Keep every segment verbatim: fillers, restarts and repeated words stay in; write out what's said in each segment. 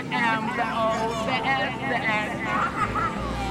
the M, the O, the S, the N.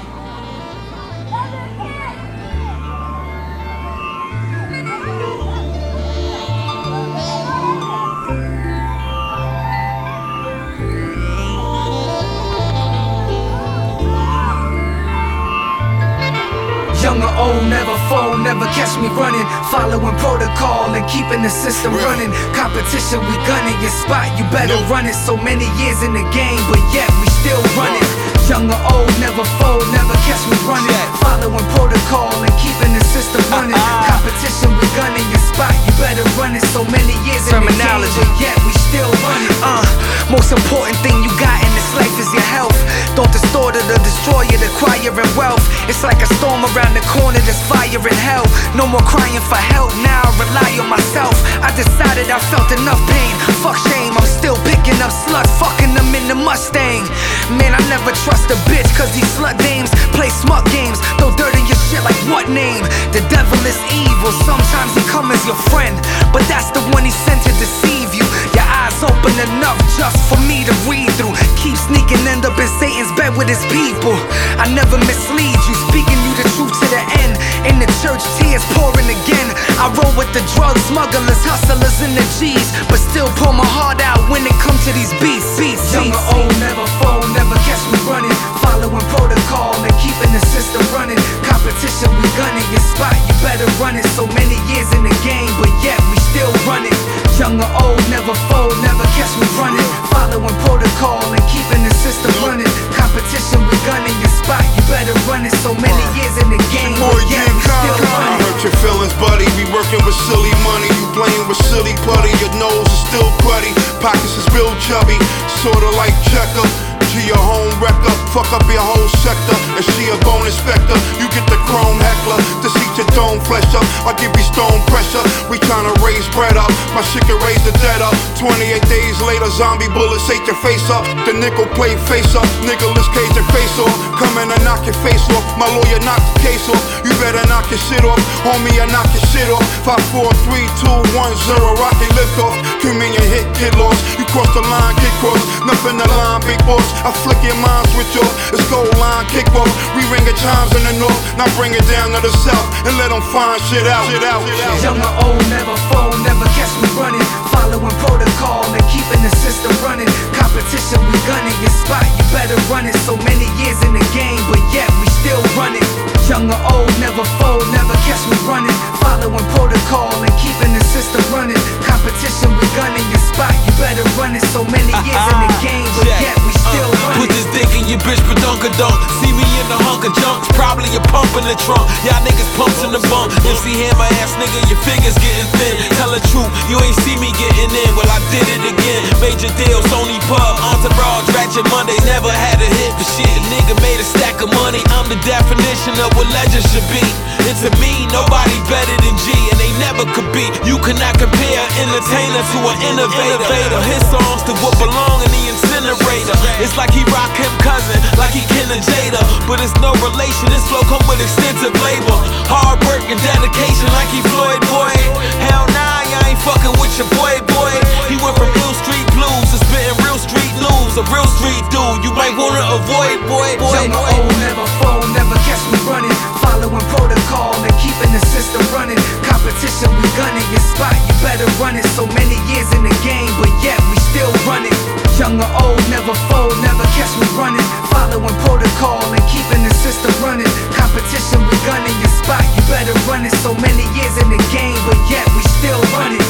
Young or old, never fold, never catch me running. Following protocol and keeping the system running. Competition, we gunning your spot, you better run it. So many years in the game, but yet we still running. Young or old, never fold, never catch me running. Following protocol and keeping the system running. Competition, we gunning your spot, you better run it. So many years in the game, but yet we still running. Uh, most important thing you got in this life is your health. Don't distort it or destroy it, acquiring wealth. It's like a storm around the corner, there's fire in hell. No more crying for help, now I rely on myself. I decided I felt enough pain, fuck shame. I'm still picking up sluts, fucking them in the Mustang. Man, I never trust a bitch, cause these slut dames play smart games, throw dirt in your shit like what name? The devil is evil, sometimes he come as your friend, but that's the one he sent to deceive you. Your eyes open enough just for me to read through. Keep sneaking, end up in Satan's bed with his people. I never mislead you, speaking you the truth to the end. In the church, tears pouring again. I roll with the drug smugglers, hustlers, and the G's, but still pour my heart out when it comes to these beats. beats Young or old, never fold, never catch me running. Following protocol and keeping the system running. Competition, we gunning your spot, you better run it. So many years in the game, but yet we still running. Young or old, never fold, never catch me running. Following protocol and keeping the system running. Competition, we gunning your spot, you better run it. So many years in the game, but yet we still running. I hurt your feelings, buddy. We working with silly money. You playing with silly putty. Your nose is still cruddy. Pockets is real chubby, sorta like checker. To your home wrecker, fuck up your whole sector. And she a bone inspector, you get the chrome heckler. To see your dome flesh up, I give you stone pressure. We tryna raise bread up, my shit can raise the dead up. Twenty-eight days later, zombie bullets ate your face up. The nickel plate face up, Nicolas Cage your face off. Coming to knock your face off, my lawyer knocked the case off. You better knock your shit off, homie, I knock your shit off. Five, four, three, two, one, zero, rocket lift off. Communion hit, get lost. You cross the line, get crossed. Nothing the line, big boss. I flick your mind, switch off. It's goal line, kick off. We ring the chimes in the north, now bring it down to the south and let them find shit out. Shit out. Shit out. Young or old, never fold, never catch me running. Following protocol and keeping the system running. Competition, we gunning your spot, you better run it. So many years in the game, but yet we still running. Young or old, never fold, never catch me running. Following protocol and keeping the system running. Competition, we gunning your spot, you better run it. So many years in the game, but yet we still running. Put this dick in your bitch, but dunk a dunk. See me in the hunk of junks, probably a pump in the trunk. Y'all niggas pumps in the bunk. M C Hammer ass nigga, your fingers getting thin. Tell the truth, you ain't see me getting in. Well, I did it again. Major deal, Sony Pub, Entourage, Ratchet Monday. Never had a hit for shit. Nigga made a stack of money. I'm the definition of what legend should be. And to me, nobody better than G, and they never could be. You cannot compare an entertainer to an innovator. His songs to what belong in the incinerator. It's like he rock him cousin, like he Ken and Jada, but it's no relation. This flow come with extensive labor, hard work and dedication, like he Floyd boy. Hell nah, I ain't fucking with your boy, boy. He went from ill street blues to spitting real street news. A real street dude, you might wanna avoid, boy. boy Young or old, never fold, never catch me running. Following protocol and keeping the system running. Competition, we gunning your spot, you better run it. So many years in the game, but yet we still running. Young or old, never fold, never catch me running. Following protocol and keeping the system running. Competition, we gunning your spot, you better run it. So many years in the game, but yet we still running.